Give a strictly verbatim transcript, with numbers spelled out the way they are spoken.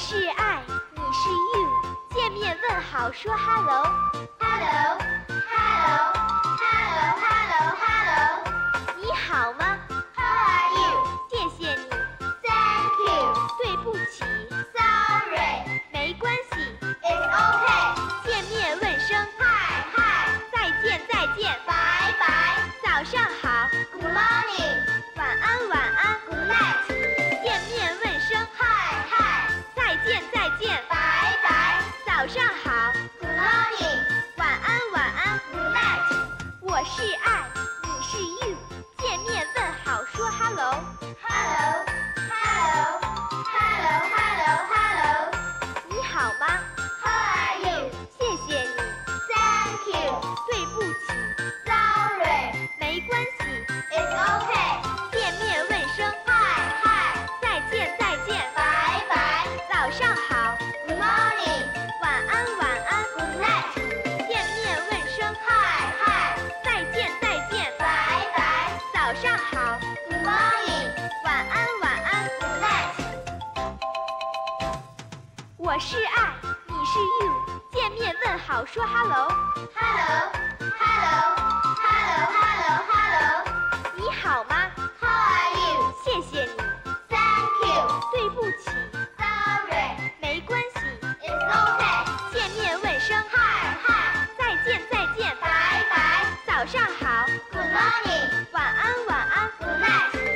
是爱，你是 you， 见面问好说 hello。Hello，hello，hello，hello，hello。你好吗 ？How are you？ 谢谢你 ，Thank you。 对不起 ，Sorry。 没关系 ，It's okay。 见面问声 Hi hi。 再见再见， 拜拜。 早上好 ，Good morning。 晚安晚安 ，Good night。 见面问声 Hi hi。 再见再见， 拜拜。 早上好 ，Good morning。 晚安晚安 ，Good night。 我是爱，你是 you， 见面问好说 hello。Hello，hello，hello，hello，hello。你好吗 ？How are you？ 谢谢你 ，Thank you。 对不起 ，Sorry。 没关系 ，It's okay。 见面问声 Hi hi。 再见再见， 拜拜。 早上好 ，Good morning。 晚安晚安 ，Good night。 见面问声 Hi hi。 再见再见， 拜拜。 早上好 ，Good morning。 晚安晚安。 Good night。 我是爱，你是 you， 见面问好说 hello。Hello，hello，hello，hello。你好吗 ？How are you？ 谢谢你 ，Thank you。 对不起 ，Sorry。 没关系 ，It's okay。 见面问声 Hi hi。 再见再见， 拜拜。 早上好 ，Good morning。 晚安晚安。 Good night。